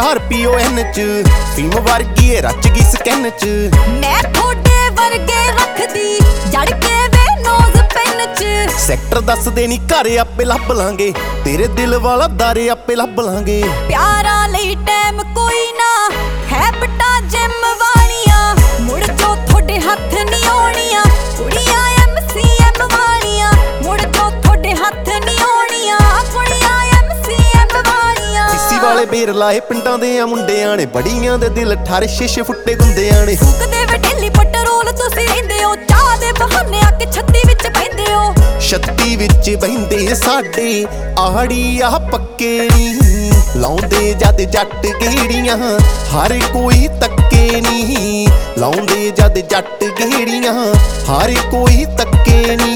Scorpio N च फीम वर्गी रच गई स्कैन च मैं थोड़े वर्गे रखदी जड़ के वे नोज पेन च सैक्टर दस देनी घर आपे लभ लांगे तेरे दिल वाला दारे आपे लभ लांगे प्यारा लई टाइम कोई ना है बटा जिम वालियां मुड़ जो थोड़े हथ नहीं आउणियां कुड़ियां MCM वालियां मुड़ जो थोड़े हथ नहीं आउणियां कुड़ियां MCM वालियां इसी वाले बेर लाए पिंडां दे मुंडियां ने बड़ियां दे दिल ठारे शीशे फुੱਟੇ गुंदियां ने फूकदे वे डेली पेट्रोल तुसीं रहिंदे हो चाह दे बहाने आके 36 विच बहिंदे हो 36 विच बहिंदे साडे आड़ी आ पक्के नी लाउंदे जद जट गेड़ियां हर कोई तक्के नी लाउंदे जद जट गेड़ियां हर कोई तक्के नी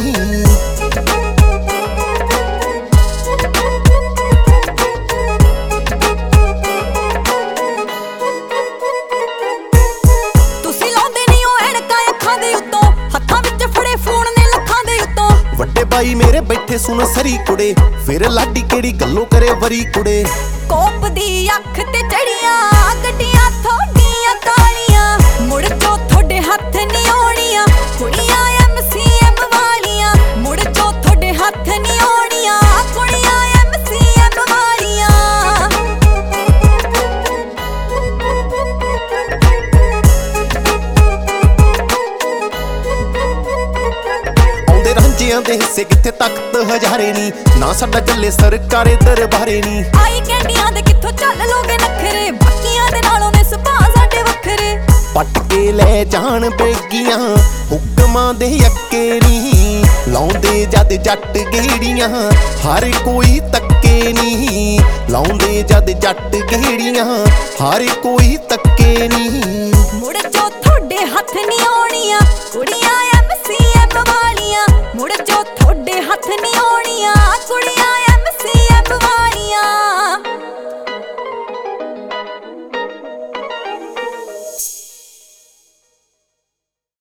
ਵੱਡੇ ਬਾਈ ਮੇਰੇ ਬੈਠੇ ਸੁਣ ਸਰੀ ਕੁੜੇ ਫਿਰ ਲਾਡੀ ਕਿਹੜੀ ਗੱਲੋਂ ਕਰੇ ਵਰੀ ਕੁੜੇ ਕੋਪ ਦੀ ਅੱਖ ਤੇ ਚੜੀਆਂ ਗੱਡੀਆਂ ਥੋੜੀਆਂ ਕਾਲੀਆਂ ਮੁੜ ਜੋ ਥੋੜੇ ਹੱਥ ਨਹੀਂ ਆਉਣੀਆਂ ਕੁੜੀਆਂ MCM ਵਾਲੀਆਂ ਮੁੜ ਜੋ ਥੋੜੇ ਹੱਥ ਨਹੀਂ ਆਉਣੀਆਂ ਕੁੜੀਆਂ MCM ਵਾਲੀਆਂ ਰਾਂਝਿਆਂ ਦੇ ਹਿੱਸੇ ਕਿੱਥੇ ਤਖਤ ਹਜ਼ਾਰੇ ਨੀ ਨਾ ਸਾਡਾ ਚੱਲੇ ਸਰਕਾਰੇ ਦਰਬਾਰੇ ਨੀ ਆਈ ਕੈਂਡੀਆਂ ਦੇ ਕਿੱਥੋਂ ਚੱਲ ਲੋਗੇ ਨਖਰੇ ਬਾਕੀਆਂ ਦੇ ਨਾਲੋਂ ਨੇ ਸੁਭਾਅ ਸਾਡੇ ਵੱਖਰੇ ਪੱਟ ਕੇ ਲੈ ਜਾਣ ਬੇਗੀਆਂ ਹੁਕਮਾਂ ਦੇ ਅੱਕੇ ਨੀ ਲਾਉਂਦੇ ਜਦ ਜੱਟ ਗੇੜੀਆਂ ਹਰ ਕੋਈ ਤੱਕੇ ਨੀ ਲਾਉਂਦੇ ਜਦ ਜੱਟ ਗੇੜੀਆਂ ਹਰ ਕੋਈ ਤੱਕੇ ਨੀ